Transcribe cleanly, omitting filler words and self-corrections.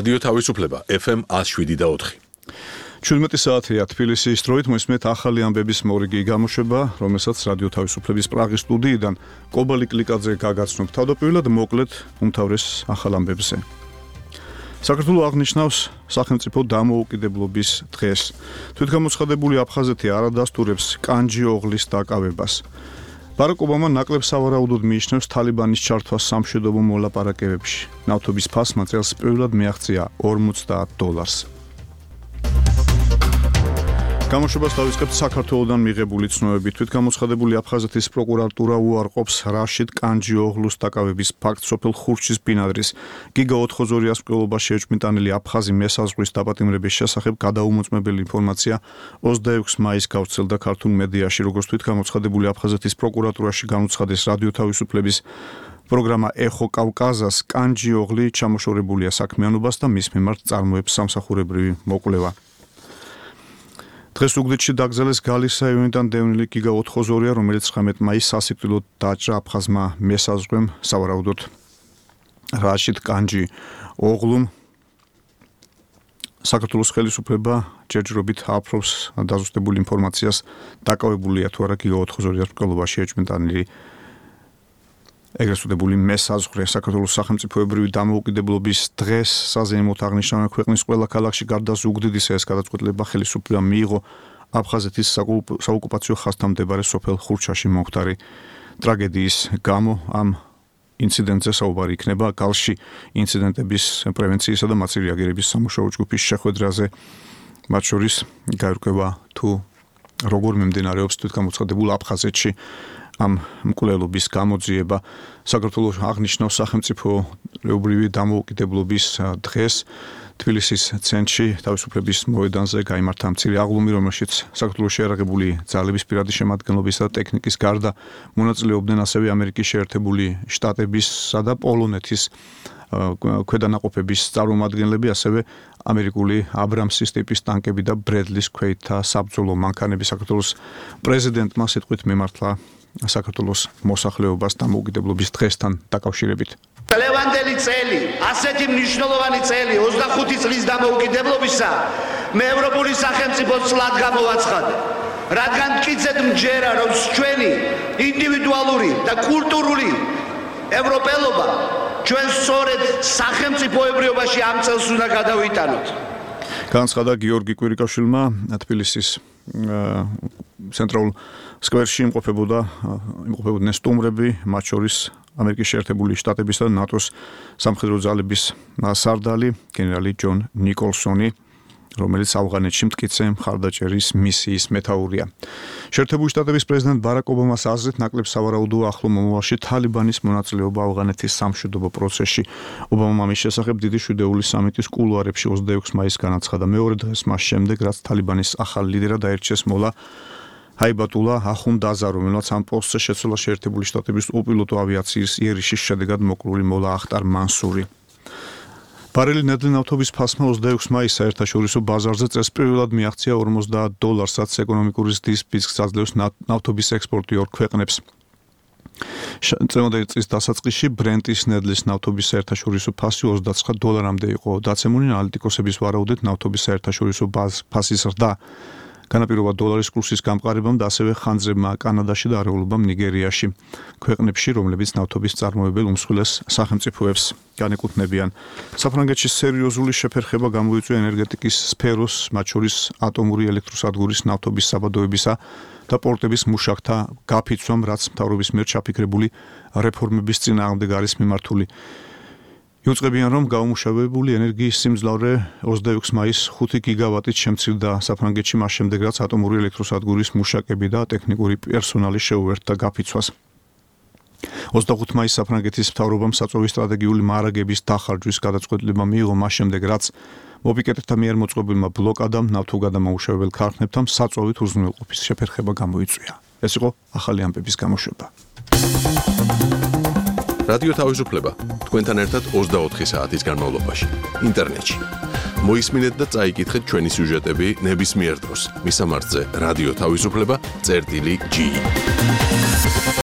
რადიო თავისუფლება FM 107.4. 17 საათია თბილისის დროით მოსმენთ ახალი ამბების მორიგი გამოშვება, რომელსაც რადიო თავისუფლების პრაღის სტუდიიდან კობალი კლიკაძე გაგაცნობ. თავდაპირველად მოკლედ უმთავრეს ახალ ამბებზე. საქართველოს აღნიშნავს სახელმწიფო დამოუკიდებლობის დღეს. თვითგამოცხადებული აფხაზეთი არ ადასტურებს კანჯი ოღლის დაკავებას. ბარაკ ობამა ნაკლებ სავარაუდოდ მიიჩნევს თალიბანის ჩართვას სამშვიდობო მოლაპარაკებებში. ნავთობის ფასმა წელს პირველად მიაღწია $50. გამოშვებას დავიწყებთ საქართველოდან მიღებული ცნობებით. თვითგამოცხადებული აფხაზეთის პროკურატურა უარყოფს რაშიდ კანჯი ოღლუს დაკავების ფაქტს. სოფელ ხურჩის ბინადრის გიგა ოთხოზორიას მკვლელობაში ეჭვმიტანილი აფხაზი მესაზღვის დაპატიმრების შესახებ გადაუმოწმებელი ინფორმაცია 26 მაისს გავრცელდა ქართულ მედიაში. როგორც თვითგამოცხადებული აფხაზეთის პროკურატურაში განუცხადეს რადიო თავისუფლების პროგრამა ეხო კავკაზას, კანჯი ოღლი ჩამოშორებულია საქმიანობას და მის მიმართ წარმოებს სამსახურებრივი მოკვლევა. დღეს უგდიდში დაკრძალეს გალის რაიონიდან დევნილი გიგა ოთხოზორია, რომელიც 19 მაისს სასიკვდილოდ დაჭრა აფხაზმა მესაზღვრემ სავარაუდოდ რაშიდ კანჯი ოღლუმ. საქართველოს ხელისუფლება ჯერჯერობით აფრობს დაზუსტებულ ინფორმაციას, დაკავებულია თუ არა გიგა ოთხოზორიას მკვლელობაში ეჭვმიტანილი ეგრესუდებული მესაზღვრე. საქართველოს სახელმწიფოებრივი დამოუკიდებლობის დღეს საზეიმოდ აღნიშნავენ ქვეყნის ყველა ქალაქში გარდა ზუგდიდისა ეს გადაწყვეტილება ხელისუფლებამ მიიღო აფხაზეთის საოკუპაციო ხაზთან მდებარე სოფელ ხურჩაში მომხდარი ტრაგედიის გამო. ამ ინციდენტზე საუბარი იქნება გალში ინციდენტების პრევენციისა და მათი რეაგირების სამუშაო ჯგუფის შეხვედრაზე. მათ შორის გაირკვევა თუ როგორ მიმდინარეობს თვითგამოცხადებულ აფხაზეთში ამ მკვლელობის გამოძიება. საქართველოს აღნიშნავს სახელმწიფოებრივი დამოუკიდებლობის დღეს. თბილისის ცენტრში თავისუფლების მოედანზე გაიმართა მცირე აღლუმი, რომელშიც საქართველოს შეიარაღებული ძალების პირადი შემადგენლობისა და ტექნიკის გარდა მონაწილეობდნენ ასევე ამერიკის შეერთებული შტატებისა და პოლონეთის ქვედანაყოფების წარმომადგენლები, ასევე ამერიკული აბრამსის ტიპის ტანკები და ბრედლის ქვეითთა საბრძოლო მანქანები. საქართველოს პრეზიდენტმა სიტყვით მიმართლა საქართველოს მოსახლეობას დამოუკიდებლობის დღესთან დაკავშირებით. ლევანდელი წელი, ასეთი მნიშვნელოვანი წელი 25 წლის დამოუკიდებლობისა მე ევროპული სახელმწიფო წლად გამოვაცხადე. რადგან მტკიცედ მჯერა, რომ ჩვენი ინდივიდუალური და კულტურული ევროპელობა ჩვენ სწორედ სახელმწიფოებრიობაში ამ წელს უნდა გადავიტანოთ. განცხადა გიორგი კვირიკაშვილმა თბილისის ცენტრალურ სკვერში იმყოფებოდნენ სტუმრები, მათ შორის ამერიკის შეერთებული შტატებისა და ნატოს სამხედრო ძალების სარდალი გენერალი ჯონ ნიკოლსონი, რომელიც ავღანეთში მტკიცე მხარდაჭერის მისიის მეთაურია. შეერთებული შტატების პრეზიდენტ ბარაკ ობამას აზრით ნაკლებ სავარაუდოა ახლო მომავალში თალიბანის მონაწილეობა ავღანეთის სამშვიდობო პროცესში. ობამამ ამის შესახებ დიდი შვიდეულის სამიტის კულუარებში 26 მაისს განაცხადა. მეორე დღეს მას შემდეგ, რაც თალიბანის ახალ ლიდერად აირჩიეს მოლა ჰაიბატულა ახუნდაზა, რომელმაც ამ პოსტზე შეცვალა შეერთებული შტატების უპილოტო ავიაციის იერიშის შედეგად მოკლული მოლა ახტარ მანსური. ბარელი ნედლი ნავთობის ფასმა 26 მაისს საერთაშორისო ბაზარზე წელს პირველად მიაღწია $40, რაც ეკონომიკური ზრდის ფისკს აძლევს ნავთობის ექსპორტი ორ ქვეყნებს. წლევანდელი წლის დასაწყისში ბრენტის ნედლის ნავთობის საერთაშორისო ფასი $29-მდე იყო დაცემული. ანალიტიკოსების ვარაუდით ნავთობის საერთაშორისო ფასის ზრდა განაპირობა დოლარის კურსის გამყარებამ და ასევე ხანძრებმა კანადაში და არეულობამ ნიგერიაში, ქვეყნებში, რომლებიც ნავთობის წარმოებელ უმსხვილეს სახელმწიფოებს განეკუთვნებიან. საფრანგეთში სერიოზული შეფერხება გამოიწვია ენერგეტიკის სფეროს, მათ შორის ატომური ელექტროსადგურის ნავთობის საბადოებისა და პორტების მუშაკთა გაფიცვამ, რაც მთავრობის მიერ ჩაფიქრებული რეფორმების წინააღმდეგ არის მიმართული. იუწყებიან, რომ გაუმუშავებელი ენერგიის სიმძლავრე 26 მაისს 5 გიგავატით შემცირდა საფრანგეთში, მას შემდეგ რაც ატომური ელექტროსადგურის მუშაკები და ტექნიკური პერსონალი შეუერთდა გაფიცვას. 25 მაისს საფრანგეთის მთავრობამ საწვევის სტრატეგიული მარაგების დახარჯვის გადაწყვეტილება მიიღო, მას შემდეგ რაც მოპიკეტებთან მიერ მოწყობილმა ბლოკადამ ნავთობგადამაუშავებელ ქარხნებთან საწვევით უზრუნველყოფის შეფერხება გამოიწვია. ეს იყო ახალი ამბების გამოშვება. რადიო თავისუფლება თქვენთან ერთად 24 საათის განმავლობაში ინტერნეტში. მოისმინეთ და წაიკითხეთ ჩვენი სიუჟეტები ნებისმიერ დროს. მისამართზე რადიო თავისუფლება.ge